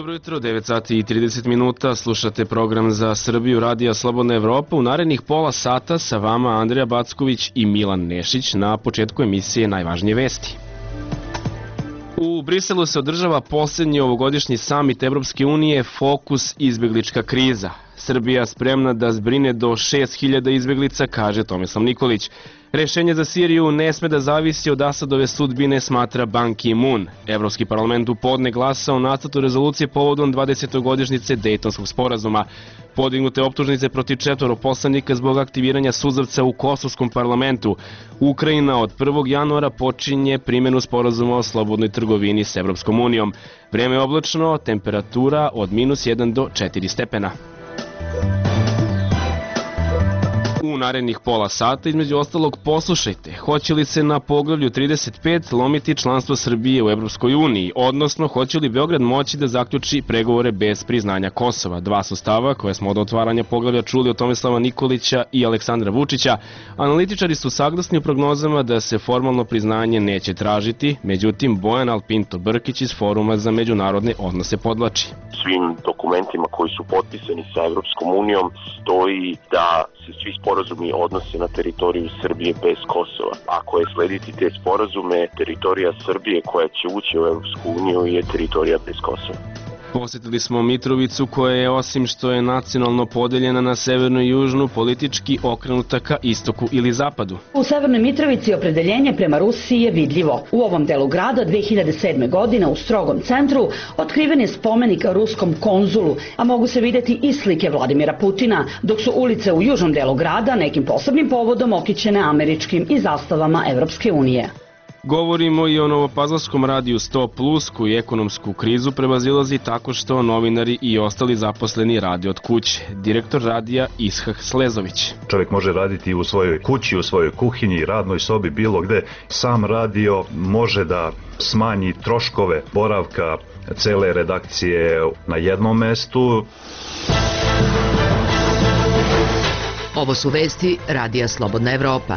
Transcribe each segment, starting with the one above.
Dobro jutro, 9 sati i 30 minuta, slušate program za Srbiju Radija Slobodna Evropa. U narednih pola sata sa vama Andrija Backović i Milan Nešić. Na početku emisije najvažnije vesti. U Briselu se održava posljednji ovogodišnji samit Evropske unije, fokus izbeglička kriza. Srbija spremna da zbrine do 6.000 izbeglica, kaže Tomislav Nikolić. Rešenje za Siriju ne sme da zavisi od Asadove sudbine, smatra Ban Ki-moon. Evropski parlament u podne glasa o nacrtu rezolucije povodom 20. Dejtonskog sporazuma. Podignute optužnice protiv 4 poslanika zbog aktiviranja suzavca u Kosovskom parlamentu. Ukrajina od 1. januara počinje primjenu sporazuma o slobodnoj trgovini s Evropskom unijom. Vreme je oblačno, temperatura od -1 do 4 stepena. U narednih pola sata, između ostalog, poslušajte, hoće li se na poglavlju 35 lomiti članstvo Srbije u Evropskoj uniji, odnosno hoće li Beograd moći da zaključi pregovore bez priznanja Kosova. Dva su stava koje smo od otvaranja poglavlja čuli od Tomislava Nikolića i Aleksandra Vučića. Analitičari su saglasni u prognozama da se formalno priznanje neće tražiti, međutim Bojan Alpinto Brkić iz Foruma za međunarodne odnose podvlači. Svim dokumentima koji su potpisani sa Evropskom unijom stoji da se svi sporazumi odnose na teritoriju Srbije bez Kosova. Ako je slediti te sporazume, teritorija Srbije koja će ući u Evropsku uniju je teritorija bez Kosova. Posjetili smo Mitrovicu koja je, osim što je nacionalno podeljena na severnu i južnu, politički okrenuta ka istoku ili zapadu. U Severnoj Mitrovici opredeljenje prema Rusiji je vidljivo. U ovom delu grada 2007. godine u strogom centru otkriven je spomenik ruskom konzulu, a mogu se vidjeti i slike Vladimira Putina, dok su ulice u južnom delu grada nekim posebnim povodom okićene američkim i zastavama Evropske unije. Govorimo i o novopazarskom radiju 100+, koji ekonomsku krizu prevazilazi tako što novinari i ostali zaposleni rade od kuće. Direktor radija Ishak Slezović. Čovjek može raditi u svojoj kući, u svojoj kuhinji, radnoj sobi, bilo gde. Sam radio može da smanji troškove boravka cele redakcije na jednom mestu. Ovo su vesti Radija Slobodna Evropa.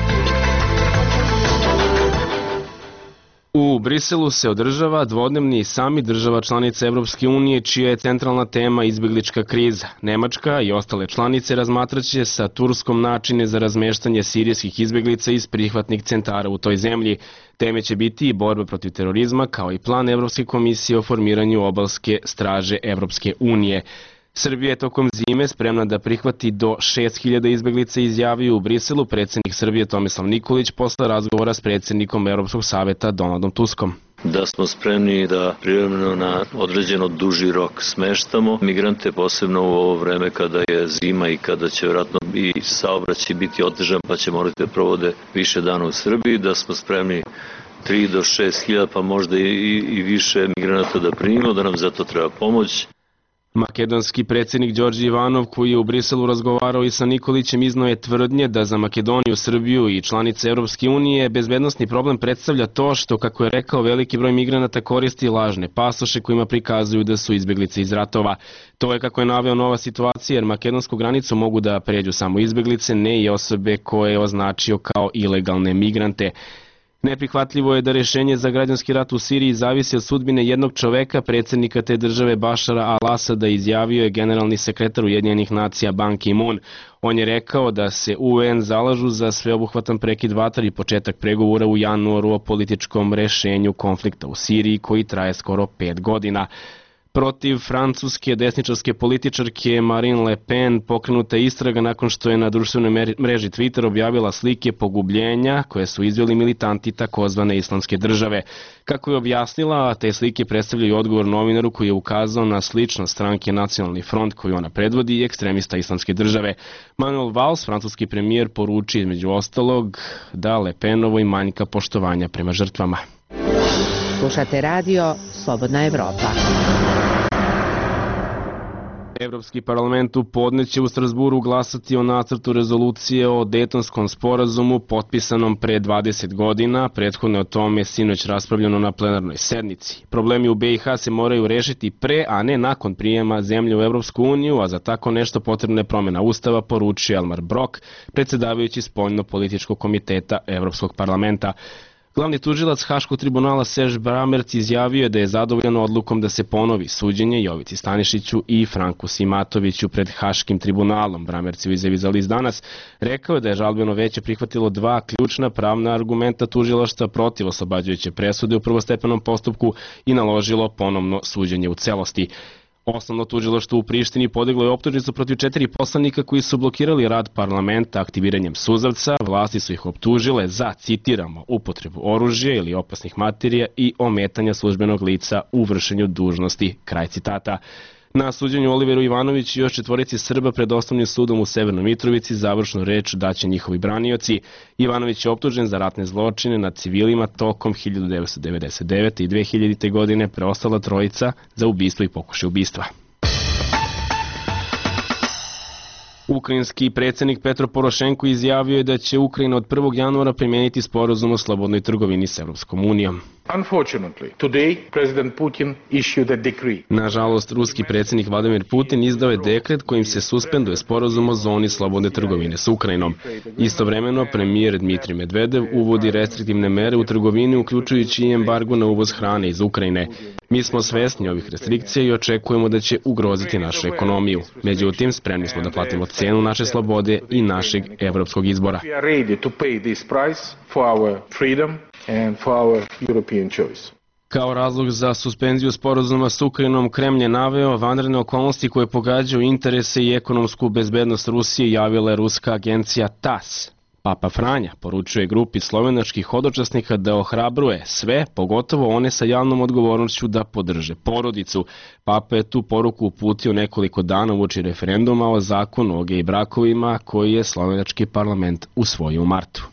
U Briselu se održava dvodnevni samit država članica Evropske unije, čija je centralna tema izbeglička kriza. Nemačka i ostale članice razmatraće sa Turskom načine za razmeštanje sirijskih izbeglica iz prihvatnih centara u toj zemlji. Teme će biti i borba protiv terorizma, kao i plan Evropske komisije o formiranju obalske straže Evropske unije. Srbija je tokom zime spremna da prihvati do 6.000 izbeglica, izjavio u Briselu predsjednik Srbije Tomislav Nikolić posle razgovora s predsjednikom Europskog saveta Donaldom Tuskom. Da smo spremni da privremeno na određeno duži rok smeštamo migrante, posebno u ovo vreme kada je zima i kada će vjerojatno i saobraćaj biti otežan pa će morati da provode više dana u Srbiji, da smo spremni 3 do 6.000 pa možda i više migranata da primimo, da nam zato treba pomoć. Makedonski predsjednik Đorđe Ivanov, koji je u Briselu razgovarao i sa Nikolićem, izneo je tvrdnje da za Makedoniju, Srbiju i članice Europske unije bezbednosni problem predstavlja to što, kako je rekao, veliki broj migranata koristi lažne pasoše kojima prikazuju da su izbeglice iz ratova. To je, kako je naveo, nova situacija, jer makedonsku granicu mogu da pređu samo izbeglice, ne i osobe koje je označio kao ilegalne migrante. Neprihvatljivo je da rešenje za građanski rat u Siriji zavisi od sudbine jednog čoveka, predsjednika te države Bašara al-Asada, izjavio je generalni sekretar Ujedinjenih nacija Ban Ki-moon. On je rekao da se UN zalažu za sveobuhvatan prekid vatre i početak pregovora u januaru o političkom rešenju konflikta u Siriji, koji traje skoro 5 godina. Protiv francuske desničarske političarke Marine Le Pen pokrenuta je istraga nakon što je na društvenoj mreži Twitter objavila slike pogubljenja koje su izveli militanti takozvane islamske države. Kako je objasnila, te slike predstavljaju odgovor novinaru koji je ukazao na sličnost stranke Nacionalni front koju ona predvodi i ekstremista islamske države. Manuel Valls, francuski premijer, poruči između ostalog da Le Penovoj manjka poštovanja prema žrtvama. Slušate radio Slobodna Evropa. Evropski parlament u podne će u Strasburu glasati o nacrtu rezolucije o Dejtonskom sporazumu potpisanom pre 20 godina. Prethodno o tome sinoć raspravljeno na plenarnoj sednici. Problemi u BiH se moraju rešiti pre, a ne nakon prijema zemlje u Evropsku uniju, a za tako nešto potrebna je promjena Ustava, poručuje Elmar Brok, predsjedavajući spoljno-političkog komiteta Evropskog parlamenta. Glavni tužilac Haškog tribunala Serge Bramerc izjavio je da je zadovoljan odlukom da se ponovi suđenje Jovici Stanišiću i Franku Simatoviću pred Haškim tribunalom. Bramerc u izjavi za list Danas rekao je da je žalbeno veće prihvatilo dva ključna pravna argumenta tužilaštva protiv oslobađajuće presude u prvostepenom postupku i naložilo ponovno suđenje u celosti. Osnovno tužilaštvo u Prištini podiglo je optužnicu protiv 4 poslanika koji su blokirali rad parlamenta aktiviranjem suzavca. Vlasti su ih optužile za, citiramo, upotrebu oružja ili opasnih materija i ometanja službenog lica u vršenju dužnosti. Kraj citata. Na suđenju Oliveru Ivanović i još 4 Srba pred osnovnim sudom u Severnoj Mitrovici završnu reč daće njihovi branioci. Ivanović je optužen za ratne zločine nad civilima tokom 1999. i 2000. godine, preostala trojica za ubistvo i pokušaj ubistva. Ukrajinski predsjednik Petro Porošenko izjavio je da će Ukrajina od 1. januara primijeniti sporazum o slobodnoj trgovini s Evropskom unijom. Unfortunately, today President Putin issued a decree. Nažalost, ruski predsjednik Vladimir Putin izdao je dekret kojim se suspenduje sporazum o zoni slobodne trgovine s Ukrajinom. Istovremeno, premijer Dmitrij Medvedev uvodi restriktivne mere u trgovini, uključujući i embargo na uvoz hrane iz Ukrajine. Mi smo svesni ovih restrikcija i očekujemo da će ugroziti našu ekonomiju. Međutim, spremni smo da platimo cenu naše slobode i našeg evropskog izbora. We are ready to pay this price for our freedom and for our European choice. Kao razlog za suspenziju sporazuma s Ukrajinom, Kremlj je naveo vanredne okolnosti koje pogađaju interese i ekonomsku bezbednost Rusije, javila je ruska agencija TASS. Papa Franja poručuje grupi slovenačkih hodočasnika da ohrabruje sve, pogotovo one sa javnom odgovornošću da podrže porodicu. Papa je tu poruku uputio nekoliko dana uoči referenduma o zakonu o gej brakovima koji je slovenački parlament usvojio u martu.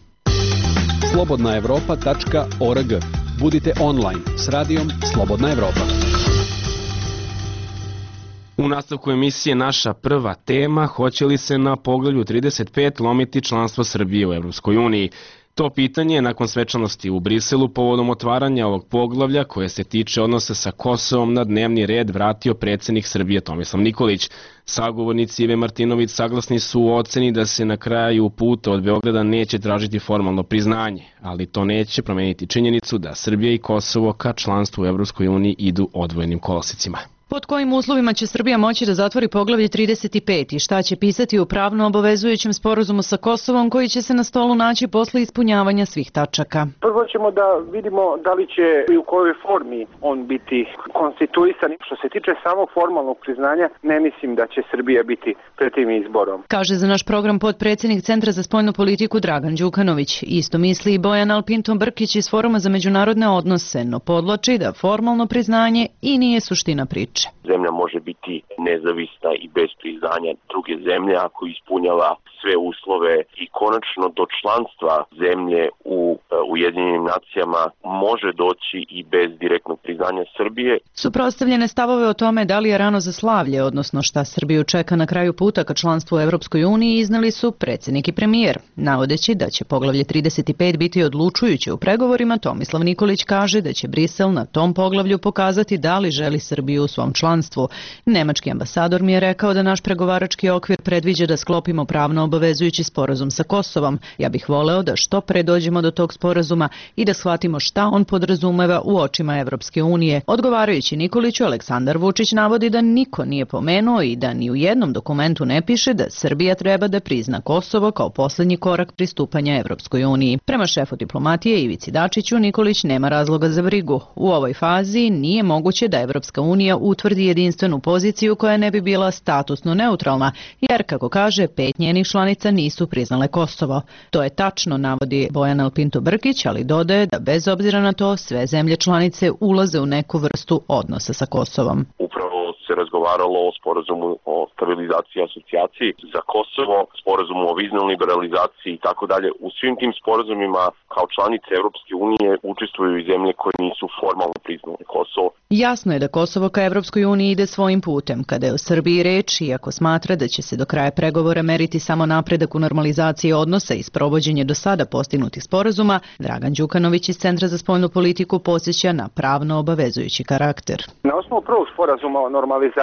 slobodnaevropa.org. Budite online s radijom Slobodna Evropa. U nastavku emisije naša prva tema, hoće li se na poglavlju 35 lomiti članstvo Srbije u Evropskoj uniji? To pitanje je nakon svečanosti u Briselu povodom otvaranja ovog poglavlja koje se tiče odnosa sa Kosovom na dnevni red vratio predsjednik Srbije Tomislav Nikolić. Sagovornici Ive Martinović saglasni su u oceni da se na kraju puta od Beograda neće tražiti formalno priznanje, ali to neće promeniti činjenicu da Srbija i Kosovo ka članstvu u Evropskoj uniji idu odvojenim kolosicima. Pod kojim uslovima će Srbija moći da zatvori poglavlje 35 i šta će pisati u pravno obavezujućem sporazumu sa Kosovom koji će se na stolu naći posle ispunjavanja svih tačaka? Prvo ćemo da vidimo da li će i u kojoj formi on biti konstituisan. Što se tiče samog formalnog priznanja, ne mislim da će Srbija biti pred tim izborom. Kaže za naš program potpredsjednik Centra za spoljnu politiku Dragan Đukanović. Isto misli i Bojan Alpinton Brkić iz Foruma za međunarodne odnose, no podvlači da formalno priznanje i nije suština priče. Zemlja može biti nezavisna i bez priznanja druge zemlje ako ispunjava sve uslove i konačno do članstva zemlje u Ujedinjenim nacijama može doći i bez direktnog priznanja Srbije. Suprotstavljene stavove o tome da li je rano za slavlje, odnosno šta Srbiju čeka na kraju puta ka članstvu u Evropskoj uniji, iznali su predsjednik i premijer. Navodeći da će poglavlje 35 biti odlučujuće u pregovorima, Tomislav Nikolić kaže da će Brisel na tom poglavlju pokazati da li želi Srbiju u svom članstvu. Nemački ambasador mi je rekao da naš pregovarački okvir predviđa da sklopimo pravno obavezujući sporazum sa Kosovom. Ja bih voleo da što pre dođemo do tog sporazuma i da shvatimo šta on podrazumeva u očima Evropske unije. Odgovarajući Nikoliću, Aleksandar Vučić navodi da niko nije pomenuo i da ni u jednom dokumentu ne piše da Srbija treba da prizna Kosovo kao posljednji korak pristupanja Evropskoj uniji. Prema šefu diplomatije Ivici Dačiću, Nikolić nema razloga za brigu. U ovoj fazi nije moguće da Evropska unija utvrdi jedinstvenu poziciju koja ne bi bila statusno neutralna, jer, kako kaže, 5 njenih članica nisu priznale Kosovo. To je tačno, navodi Bojan Alpinto Brkić, ali dodaje da bez obzira na to sve zemlje članice ulaze u neku vrstu odnosa sa Kosovom. Upravo se razgovaralo o sporazumu o stabilizaciji i asocijaciji za Kosovo, sporazumu o viznoj liberalizaciji i tako dalje. U svim tim sporazumima kao članice Evropske unije učestvuju i zemlje koje nisu formalno priznale Kosovo. Jasno je da Kosovo ka Evropskoj uniji ide svojim putem. Kada je o Srbiji reč, iako smatra da će se do kraja pregovora meriti samo napredak u normalizaciji odnosa i sprovođenje do sada postignutih sporazuma, Dragan Đukanović iz Centra za spoljnu politiku podsjeća na pravno obavezujući karakter. Na osnovu prvog sporazuma o normalizaciji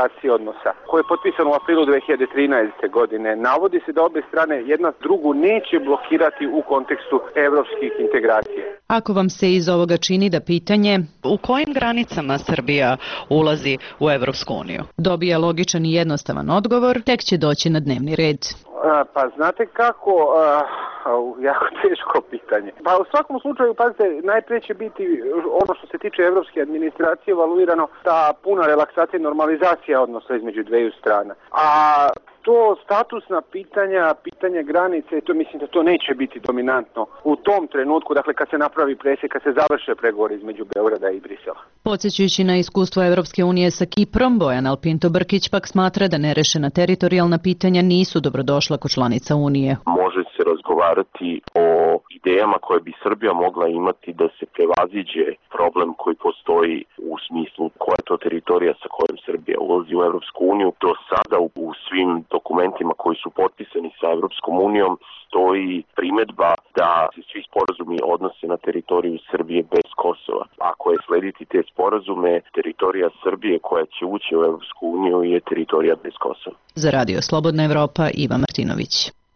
normalizacije odnosa koji je potpisan u aprilu 2013. godine. Navodi se da obe strane jedna drugu neće blokirati u kontekstu evropskih integracija. Ako vam se iz ovoga čini da pitanje u kojim granicama Srbija ulazi u Evropsku uniju dobija logičan i jednostavan odgovor, tek će doći na dnevni red. Pa znate kako, jako teško pitanje. Pa u svakom slučaju, pazite, najprije će biti ono što se tiče evropske administracije evaluirano ta puna relaksacija i normalizacija odnosa između dveju strana. A to statusna pitanja granice, to mislim da to neće biti dominantno u tom trenutku, dakle kad se napravi presjek, kad se završe pregovori između Beograda i Brisela. Podsjećajući na iskustvo Evropske unije sa Kiprom, Bojan Alpinto Brkić pak smatra da nerešena teritorijalna pitanja nisu dobrodošla kod članica Unije. Može se razgovarati o idejama koje bi Srbija mogla imati da se prevaziđe problem koji postoji u smislu koja je to teritorija sa kojom Srbija ulazi u Evropsku uniju. Do sada u svim dokumentima koji su potpisani sa Evropskom unijom stoji primedba da se svi sporazumi odnose na teritoriju Srbije bez Kosova. Ako je slediti te sporazume, teritorija Srbije koja će ući u Evropsku uniju je teritorija bez Kosova. Za Radio Slobodna Evropa, Iva Martinović.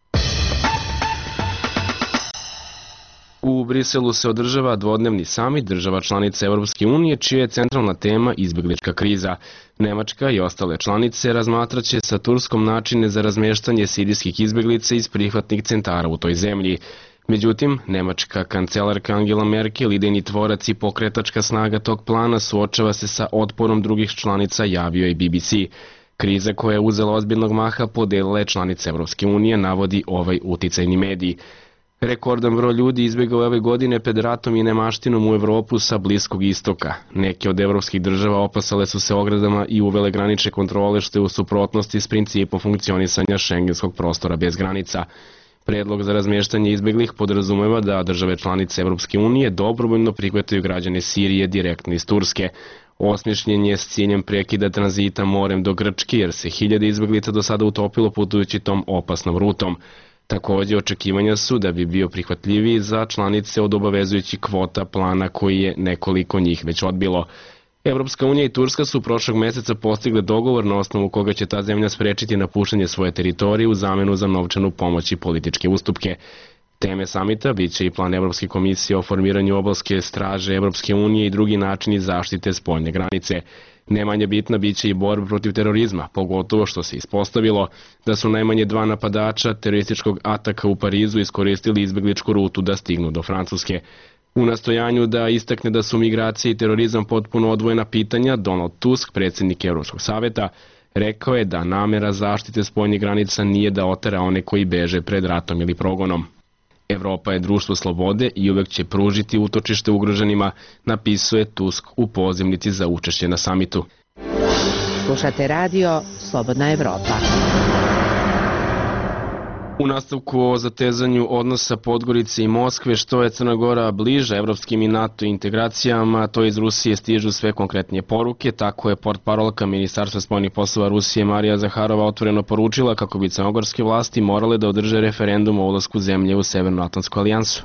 U Briselu se održava dvodnevni samit država članica Evropske unije, čija je centralna tema izbeglička kriza. Nemačka i ostale članice razmatraće sa Turskom načine za razmještanje sirijskih izbeglica iz prihvatnih centara u toj zemlji. Međutim, nemačka kancelarka Angela Merkel, idejni tvorac i pokretačka snaga tog plana, suočava se sa otporom drugih članica, javio je BBC. Kriza koja je uzela ozbiljnog maha podelila je članice Evropske unije, navodi ovaj uticajni medij. Rekordan broj ljudi izbjegao ove godine pred ratom i nemaštinom u Evropu sa Bliskog istoka. Neke od evropskih država opasale su se ogradama i uvele granične kontrole, što je u suprotnosti s principom funkcionisanja šengenskog prostora bez granica. Predlog za razmještanje izbjeglih podrazumeva da države članice Evropske unije dobrovoljno prihvataju građane Sirije direktno iz Turske. Osmišljen je s ciljem prekida tranzita morem do Grčke, jer se hiljade izbjeglica do sada utopilo putujući tom opasnom rutom. Također očekivanja su da bi bio prihvatljiviji za članice od obavezujućih kvota plana koji je nekoliko njih već odbilo. Evropska unija i Turska su prošlog mjeseca postigle dogovor na osnovu koga će ta zemlja sprečiti napuštanje svoje teritorije u zamenu za novčanu pomoć i političke ustupke. Teme samita bit će i plan Evropske komisije o formiranju obalske straže Evropske unije i drugi načini zaštite spoljne granice. Nemanje bitna bit će i borba protiv terorizma, pogotovo što se ispostavilo da su najmanje 2 napadača terorističkog ataka u Parizu iskoristili izbegličku rutu da stignu do Francuske. U nastojanju da istakne da su migracije i terorizam potpuno odvojena pitanja, Donald Tusk, predsjednik Evropskog saveta, rekao je da namera zaštite spoljnih granica nije da otera one koji beže pred ratom ili progonom. Evropa je društvo slobode i uvek će pružiti utočište ugroženima, napisuje Tusk u pozivnici za učešće na samitu. Slušate radio Slobodna Evropa. U nastavku o zatezanju odnosa Podgorice i Moskve, što je Crna Gora bliža evropskim i NATO integracijama, to iz Rusije stižu sve konkretnije poruke. Tako je portparolka Ministarstva spoljnih poslova Rusije Marija Zaharova otvoreno poručila kako bi crnogorske vlasti morale da održe referendum o ulasku zemlje u Severnoatlantsku alijansu.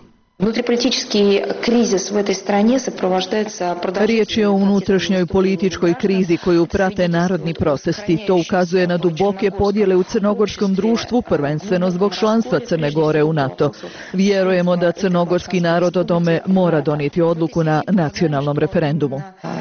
Riječ je o unutrašnjoj političkoj krizi koju prate narodni protesti. To ukazuje na duboke podjele u crnogorskom društvu, prvenstveno zbog članstva Crne Gore u NATO. Vjerujemo da crnogorski narod o tome mora donijeti odluku na nacionalnom referendumu.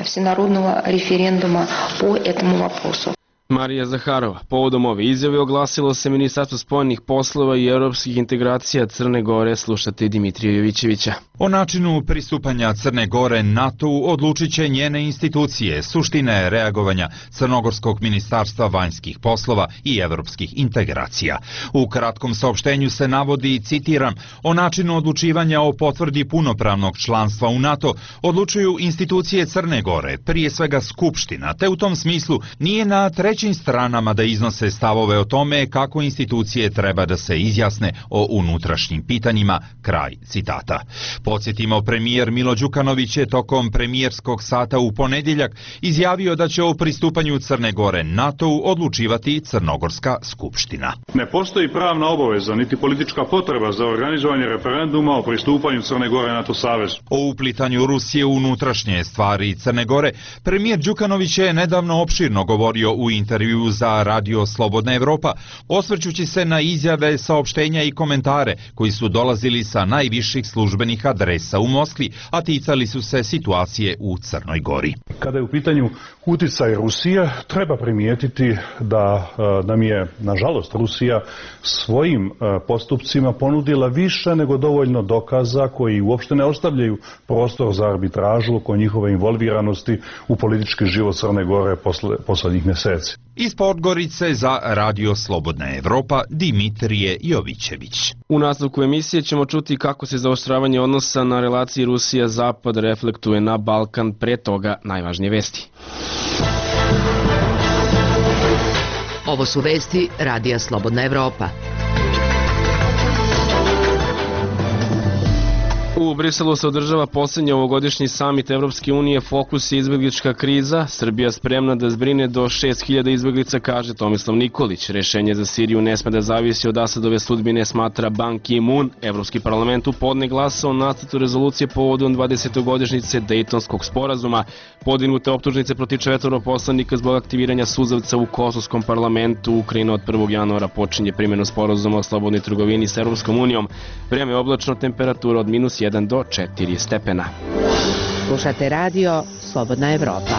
Marija Zaharova. Povodom ove izjave oglasilo se Ministarstvo spoljnih poslova i europskih integracija Crne Gore. Slušate Dimitrija Jovićevića. O načinu pristupanja Crne Gore NATO-u odlučit će njene institucije. Suština je reagovanja Crnogorskog ministarstva vanjskih poslova i evropskih integracija. U kratkom saopštenju se navodi, citiram, o načinu odlučivanja o potvrdi punopravnog članstva u NATO odlučuju institucije Crne Gore, prije svega Skupština, te u tom smislu nije na trećim stranama da iznose stavove o tome kako institucije treba da se izjasne o unutrašnjim pitanjima, kraj citata. Podsjetimo, premijer Milo Đukanović je tokom premijerskog sata u ponedjeljak izjavio da će o pristupanju Crne Gore NATO-u odlučivati Crnogorska skupština. Ne postoji pravna obaveza niti politička potreba za organizovanje referenduma o pristupanju Crne Gore NATO savezu. O uplitanju Rusije u unutrašnje stvari Crne Gore premijer Đukanović je nedavno opširno govorio u intervju intervju za Radio Slobodna Evropa, osvrćući se na izjave, saopštenja i komentare koji su dolazili sa najviših službenih adresa u Moskvi, a ticali su se situacije u Crnoj Gori. Kada je u pitanju uticaj Rusije, treba primijetiti da nam je, nažalost, Rusija svojim postupcima ponudila više nego dovoljno dokaza koji uopšte ne ostavljaju prostor za arbitražu oko njihove involviranosti u politički život Crne Gore poslednjih mjeseci. Iz Podgorice za Radio Slobodna Evropa Dimitrije Jovićević. U nastavku emisije ćemo čuti kako se zaoštravanje odnosa na relaciji Rusija-Zapad reflektuje na Balkan, pre toga najvažnije vesti. Ovo su vesti Radija Slobodna Evropa. U Briselu se održava posljednji ovogodišnji samit Evropske unije, fokus je izbeglička kriza. Srbija spremna da zbrine do 6000 izbeglica, kaže Tomislav Nikolić. Rešenje za Siriju ne sme da zavisi od Asadove sudbine, smatra Ban Ki-moon. Evropski parlament u podne glasao o nacrtu rezolucije povodom 20. Dejtonskog sporazuma. Podignute optužnice protiv 4 poslanika zbog aktiviranja suzavca u Kosovskom parlamentu. Ukrajina od 1. januara počinje primjenu sporazuma o slobodnoj trgovini s Evropskom unijom. Vreme je oblačno, temperatura od -1 do 4 stepena. Slušate radio Slobodna Evropa.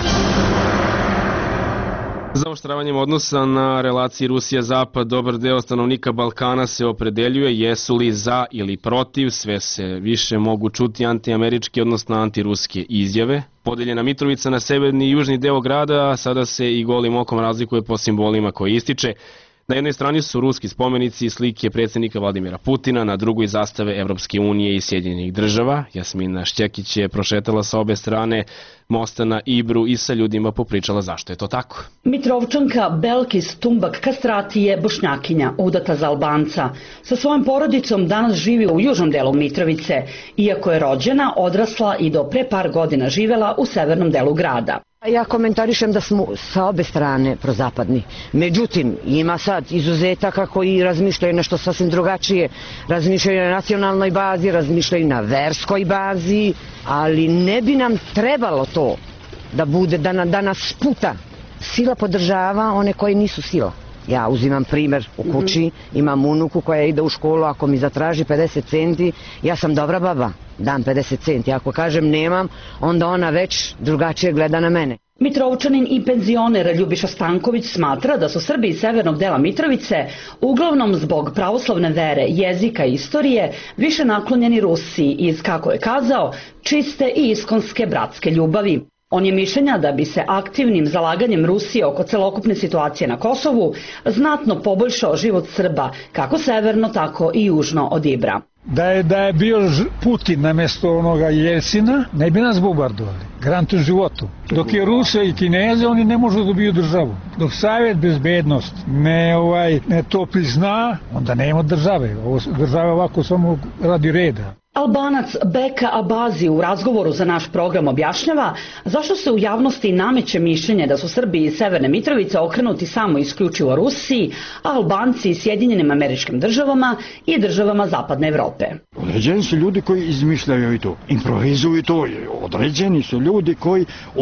Zaoštravanjem odnosa na relaciji Rusija-Zapad dobar deo stanovnika Balkana se opredeljuje jesu li za ili protiv. Sve se više mogu čuti antiameričke, odnosno antiruske izjave. Podeljena Mitrovica na severni i južni deo grada, a sada se i golim okom razlikuje po simbolima koje ističe. Na jednoj strani su ruski spomenici i slike predsjednika Vladimira Putina, na drugoj zastave Evropske unije i Sjedinjenih država. Jasmina Šćekić je prošetala sa obe strane mosta na Ibru i sa ljudima popričala zašto je to tako. Mitrovčanka Belkis Tumbak Kastrati je bošnjakinja, udata za Albanca. Sa svojom porodicom danas živi u južnom delu Mitrovice, iako je rođena, odrasla i do pre par godina živela u severnom delu grada. Ja komentarišem da smo sa obe strane prozapadni. Međutim, ima sad izuzetaka koji razmišljaju nešto sasvim drugačije. Razmišljaju na nacionalnoj bazi, razmišljaju na verskoj bazi, ali ne bi nam trebalo to da bude, da nas sputa. Sila podržava one koji nisu sila. Ja uzimam primer u kući, imam unuku koja ide u školu, ako mi zatraži 50 centi, ja sam dobra baba, dam 50 centi. Ako kažem nemam, onda ona već drugačije gleda na mene. Mitrovčanin i penzioner Ljubiša Stanković smatra da su Srbi iz severnog dela Mitrovice, uglavnom zbog pravoslavne vere, jezika i istorije, više naklonjeni Rusiji iz, kako je kazao, čiste i iskonske bratske ljubavi. On je mišljenja da bi se aktivnim zalaganjem Rusije oko celokupne situacije na Kosovu znatno poboljšao život Srba, kako severno, tako i južno od Ibra. Da je bio Putin na mjesto onoga Jelcina, ne bi nas bombardovali. Garant u životu. Dok je Rusija i Kineze, oni ne možu da dobiju državu. Dok Savjet bezbednost ne to prizna, onda nema države. Država ovako samo radi reda. Albanac Beka Abazi u razgovoru za naš program objašnjava zašto se u javnosti nameće mišljenje da su Srbi iz Severne Mitrovice okrenuti samo isključivo Rusiji, a Albanci iz Sjedinjenim Američkim Državama i državama Zapadne Evrope. Određeni su ljudi koji izmišljaju i to, improvizuju to. Određeni su ljudi koji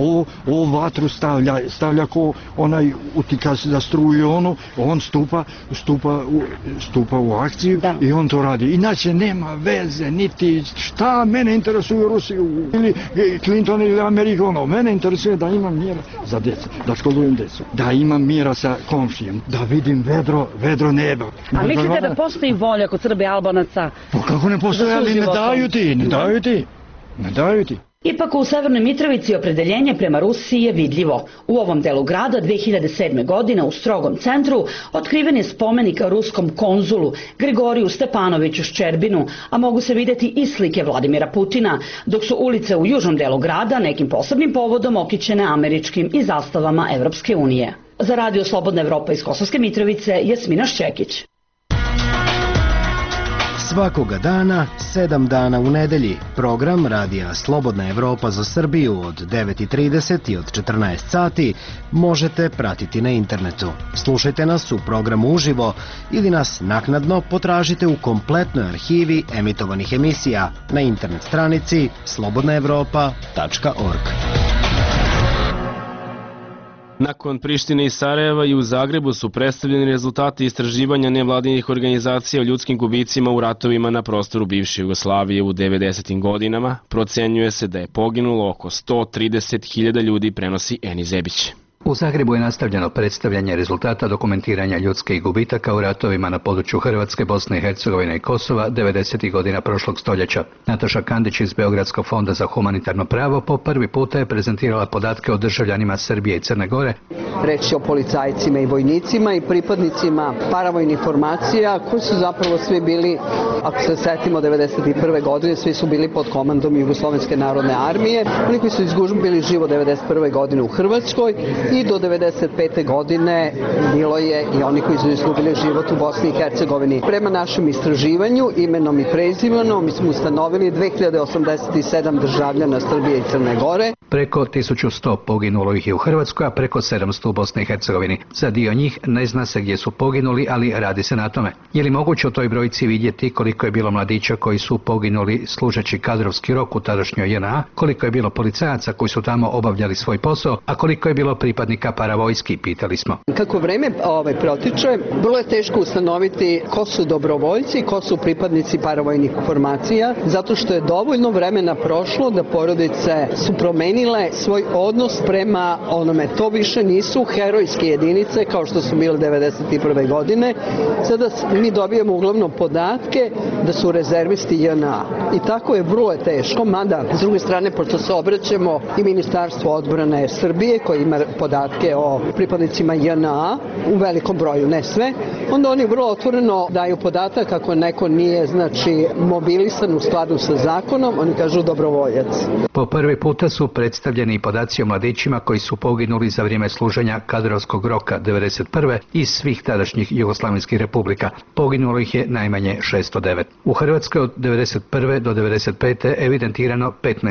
o vatru stavlja ko onaj utika za struju, on stupa u akciju i on to radi. Inače nema veze, niti šta mene interesuje Rusiju ili Clinton ili Amerika, mene interesuje da imam mira za djecu, da školujem djecu, da imam mira sa komšijem, da vidim vedro neba. A mislite da postoji volja kod Srbe Albanaca? Pa kako ne postoji, ali ne daju ti. Ipak u Severnoj Mitrovici opredeljenje prema Rusiji je vidljivo. U ovom delu grada 2007. godine u strogom centru otkriven je spomenik ruskom konzulu Grigoriju Stepanoviću Ščerbinu, a mogu se vidjeti i slike Vladimira Putina, dok su ulice u južnom delu grada nekim posebnim povodom okićene američkim i zastavama Evropske unije. Za Radio Slobodna Evropa iz Kosovske Mitrovice, Jasmina Šćekić. Svakoga dana, 7 dana u nedelji, program Radija Slobodna Evropa za Srbiju od 9:30 i od 14 sati možete pratiti na internetu. Slušajte nas u programu uživo ili nas naknadno potražite u kompletnoj arhivi emitovanih emisija na internet stranici slobodnaevropa.org. Nakon Prištine i Sarajeva i u Zagrebu su predstavljeni rezultati istraživanja nevladinih organizacija o ljudskim gubicima u ratovima na prostoru bivše Jugoslavije u 90. godinama. Procenjuje se da je poginulo oko 130.000 ljudi, prenosi Eni Zebić. U Zagrebu je nastavljeno predstavljanje rezultata dokumentiranja ljudskih gubitaka u ratovima na području Hrvatske, Bosne i Hercegovine i Kosova 90. godina prošlog stoljeća. Nataša Kandić iz Beogradskog fonda za humanitarno pravo po prvi puta je prezentirala podatke o državljanima Srbije i Crne Gore. Reč je o policajcima i vojnicima i pripadnicima paravojnih formacija koji su zapravo svi bili, ako se setimo 91. godine, svi su bili pod komandom Jugoslovenske narodne armije. Oni koji su izgubili život 91. godine u Hrvatskoj i do 95. godine bilo je i oni koji su izgubili život u Bosni i Hercegovini. Prema našem istraživanju, imenom i prezimenom, mi smo ustanovili 2087 državljana Srbije i Crne Gore. Preko 1100 poginulo ih je u Hrvatskoj, a preko 700 u Bosni i Hercegovini. Za dio njih ne zna se gdje su poginuli, ali radi se na tome. Je li moguće u toj brojci vidjeti koliko je bilo mladića koji su poginuli služeći kadrovski rok u tadašnjoj JNA, koliko je bilo policajaca koji su tamo obavljali svoj posao, a koliko je bilo pripadnika paravojski, pitali smo. Kako vreme protiče, vrlo je teško ustanoviti ko su dobrovoljci, ko su pripadnici paravojnih formacija, zato što je dovoljno vremena prošlo da porodice su promenile svoj odnos prema onome. To više nisu herojske jedinice kao što su bile 91. godine. Sada mi dobijemo uglavnom podatke da su rezervisti JNA. I tako je vrlo teško, mada s druge strane, pošto se obraćamo i Ministarstvo odbrane Srbije koji ima podatke o pripadnicima JNA u velikom broju, ne sve, onda oni vrlo otvoreno daju podatak ako neko nije mobilisan u skladu sa zakonom, oni kažu dobrovoljac. Po prvi puta su predstavljeni podaci o mladićima koji su poginuli za vrijeme služenja kadrovskog roka 91. iz svih tadašnjih jugoslavenskih republika. Poginulo ih je najmanje 609. U Hrvatskoj od 91. do 95. evidentirano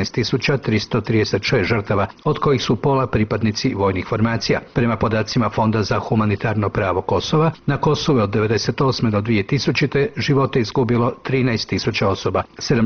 15.336 žrtava, od kojih su pola pripadnici vojnih formacija. Prema podacima Fonda za humanitarno pravo Kosova, na Kosovu od 98. do 2000. živote izgubilo 13.000 osoba,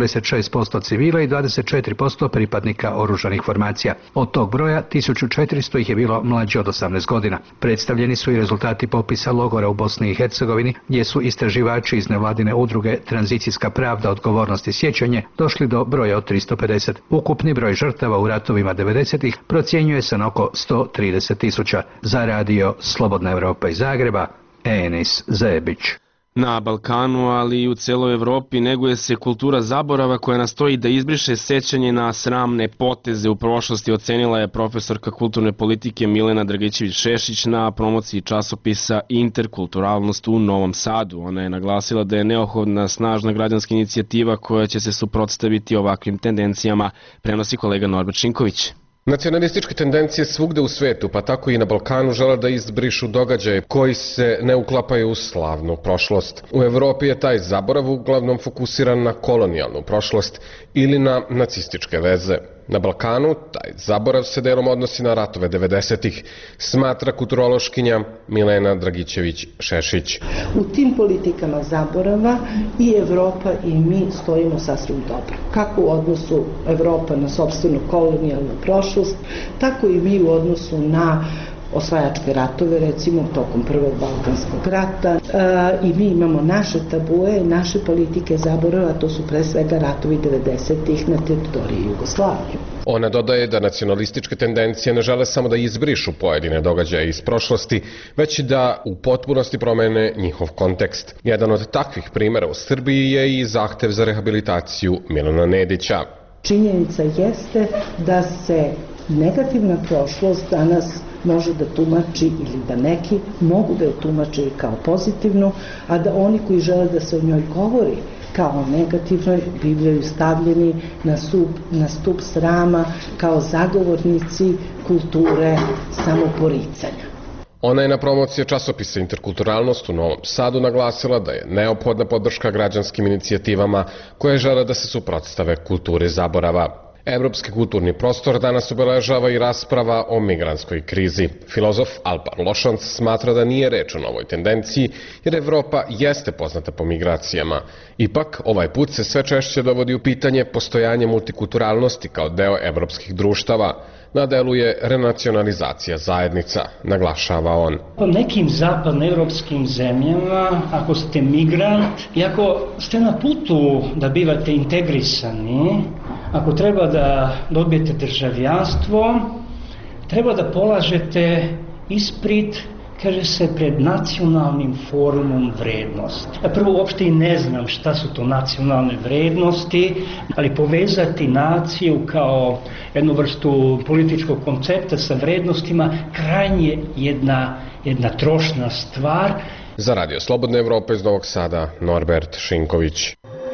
76% civila i 24% pripadnika oružanih formacija. Od tog broja 1400 ih je bilo mlađe od 18 godina. Predstavljeni su i rezultati popisa logora u Bosni i Hercegovini, gdje su istraživači iz nevladine udruge Tranzicijska pravda, odgovornost i sjećanje došli do broja od 350. Ukupni broj žrtava u ratovima 90-ih procjenjuje se na oko 130.000. Za radio Slobodna Evropa iz Zagreba, Enis Zebić. Na Balkanu, ali i u celoj Evropi, neguje se kultura zaborava koja nastoji da izbriše sećanje na sramne poteze u prošlosti, ocenila je profesorka kulturne politike Milena Dragićević-Šešić na promociji časopisa Interkulturalnost u Novom Sadu. Ona je naglasila da je neophodna snažna građanska inicijativa koja će se suprotstaviti ovakvim tendencijama, prenosi kolega Norbert Šinković. Nacionalističke tendencije svugde u svetu, pa tako i na Balkanu, žele da izbrišu događaje koji se ne uklapaju u slavnu prošlost. U Evropi je taj zaborav uglavnom fokusiran na kolonijalnu prošlost ili na nacističke veze. Na Balkanu taj zaborav se delom odnosi na ratove 90-ih, smatra kulturološkinja Milena Dragićević-Šešić. U tim politikama zaborava i Evropa i mi stojimo sasvim dobro. Kako u odnosu Evropa na sopstvenu kolonijalnu prošlost, tako i mi u odnosu na osvajačke ratove, recimo tokom Prvog Balkanskog rata, i mi imamo naše tabue, naše politike zaborava, to su pre svega ratovi 90-ih na teritoriji Jugoslavije. Ona dodaje da nacionalističke tendencije ne žele samo da izbrišu pojedine događaje iz prošlosti, već i da u potpunosti promene njihov kontekst. Jedan od takvih primjera u Srbiji je i zahtev za rehabilitaciju Milana Nedića. Činjenica jeste da se negativna prošlost danas može da tumači ili da neki mogu da je tumači kao pozitivnu, a da oni koji žele da se o njoj govori kao negativnoj bivaju stavljeni na stup srama kao zagovornici kulture samoporicanja. Ona je na promociji časopisa Interkulturalnost u Novom Sadu naglasila da je neophodna podrška građanskim inicijativama koje žele da se suprotstave kulturi zaborava. Evropski kulturni prostor danas obeležava i rasprava o migrantskoj krizi. Filozof Alban Lošanc smatra da nije reč o novoj tendenciji, jer Evropa jeste poznata po migracijama. Ipak, ovaj put se sve češće dovodi u pitanje postojanje multikulturalnosti kao deo evropskih društava. na delu je renacionalizacija zajednica, naglašava on. U nekim zapadnoevropskim zemljama, ako ste migrant i ako ste na putu da bivate integrisani, ako treba da dobijete državljanstvo, treba da polažete ispit, kaže se, pred nacionalnim forumom vrednosti. Ja prvo uopšte i ne znam šta su to nacionalne vrednosti, ali povezati naciju kao jednu vrstu političkog koncepta sa vrednostima krajnje jedna trošna stvar. Za Radio Slobodna Evropa iz Novog Sada, Norbert Šinković.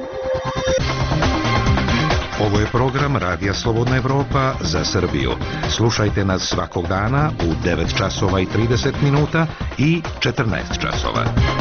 Ovo je program Radija Slobodna Evropa za Srbiju. Slušajte nas svakog dana u 9 časova i 30 minuta i 14 časova.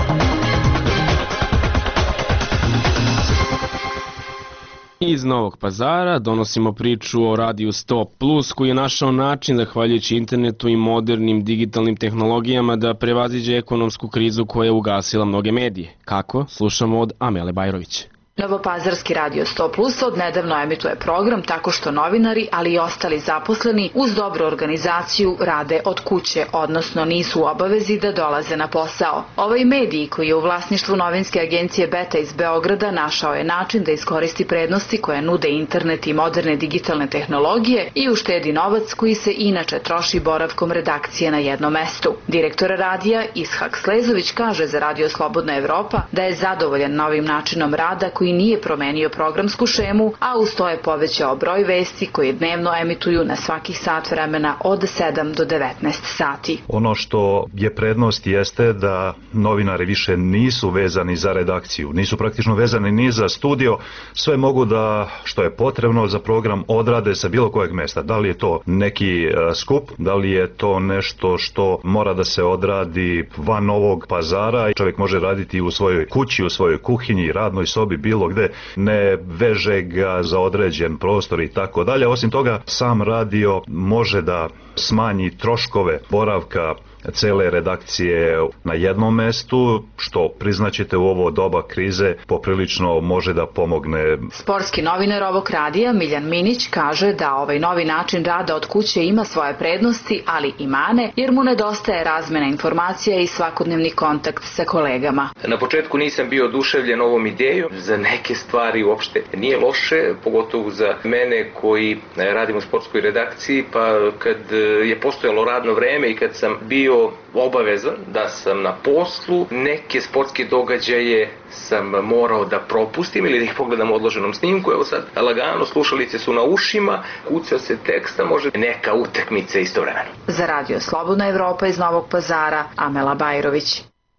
Iz Novog Pazara donosimo priču o Radiju 100+, koji je našao način, zahvaljujući internetu i modernim digitalnim tehnologijama, da prevaziđe ekonomsku krizu koja je ugasila mnoge medije. Kako? Slušamo od Amele Bajrović. Novopazarski Radio 100+ odnedavno emituje program tako što novinari, ali i ostali zaposleni uz dobru organizaciju rade od kuće, odnosno nisu u obavezi da dolaze na posao. Ovaj medij, koji je u vlasništvu novinske agencije Beta iz Beograda, našao je način da iskoristi prednosti koje nude internet i moderne digitalne tehnologije i uštedi novac koji se inače troši boravkom redakcije na jednom mestu. Direktor radija Ishak Slezović kaže za Radio Slobodna Evropa da je zadovoljan novim načinom rada koji nije promenio programsku šemu, a uz to je povećao broj vesti koje dnevno emituju na svakih sat vremena od 7 do 19 sati. Ono što je prednost jeste da novinari više nisu vezani za redakciju, nisu praktično vezani ni za studio, sve mogu da, što je potrebno za program, odrade sa bilo kojeg mesta. Da li je to neki skup, da li je to nešto što mora da se odradi van Novog Pazara i čovjek može raditi u svojoj kući, u svojoj kuhinji, radnoj sobi, bilo gde, ne veže ga za određen prostor i tako dalje. Osim toga, sam radio može da smanji troškove boravka cele redakcije na jednom mestu, što priznaćete u ovo doba krize poprilično može da pomogne. Sportski novinar ovog radija Miljan Minić kaže da ovaj novi način rada od kuće ima svoje prednosti, ali i mane, jer mu nedostaje razmena informacija i svakodnevni kontakt sa kolegama. Na početku nisam bio oduševljen ovom idejom, za neke stvari uopšte nije loše, pogotovo za mene koji radim u sportskoj redakciji, pa kad je postojalo radno vreme i kad sam bio obavezan da sam na poslu, neke sportske događaje sam morao da propustim ili da ih pogledam u odloženom snimku. Evo sad lagano, slušalice su na ušima, kuca se teksta, može neka utakmica istovremeno. Za Radio Slobodna Evropa iz Novog Pazara, Amela Bajrović.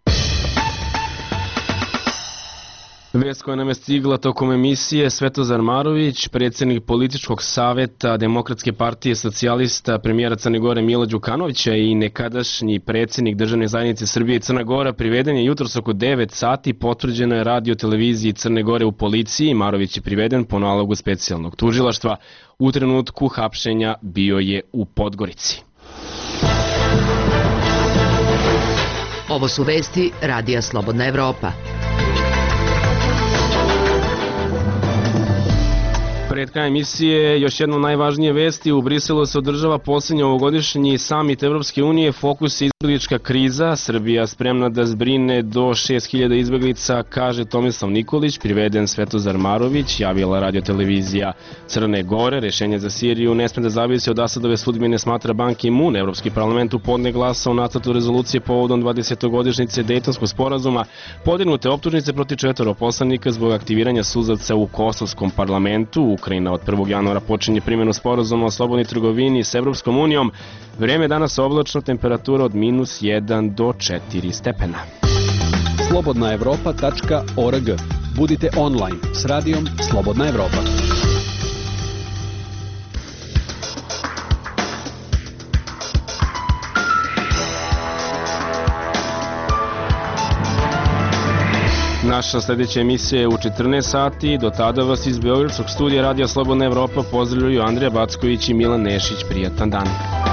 Vest koja nam je stigla tokom emisije: Svetozar Marović, predsjednik političkog saveta Demokratske partije socijalista premijera Crne Gore Mila Đukanovića i nekadašnji predsjednik Državne zajednice Srbije i Crna Gora, priveden je jutros oko 9 sati, potvrđeno je radio televiziji Crne Gore u policiji. Marović je priveden po nalogu specijalnog tužilaštva. U trenutku hapšenja bio je u Podgorici. Ovo su vesti Radija Slobodna Evropa. Pred krajem emisije još jedno najvažnije vesti: u Briselu se održava posljednji ovogodišnji samit Evropske unije, fokus je izbeglička kriza. Srbija spremna da zbrine do 6000 izbeglica, kaže Tomislav Nikolić, priveden Svetozar Marović, javila radiotelevizija Crne Gore. Rešenje za Siriju ne sme da zavisi od Asadove sudbine, smatra Ban Ki-moon. Evropski parlament u podne glasa o nacrtu rezolucije povodom 20-godišnjice Dejtonskog sporazuma. Podignute optužnice protiv 4 poslanika zbog aktiviranja suzavca u Kosovskom parlamentu. Ukrajina od 1. januara počinje primjenu sporazuma o slobodnoj trgovini s Evropskom unijom. Vreme danas oblačno, temperatura od -1 do 4 stepena. slobodnaevropa.org. Budite online s radijom Slobodna Evropa. Naša sljedeća emisija je u 14 sati. Do tada vas iz Beogradskog studija Radija Slobodna Evropa pozdravljaju Andrija Backović i Milan Nešić. Prijatan dan.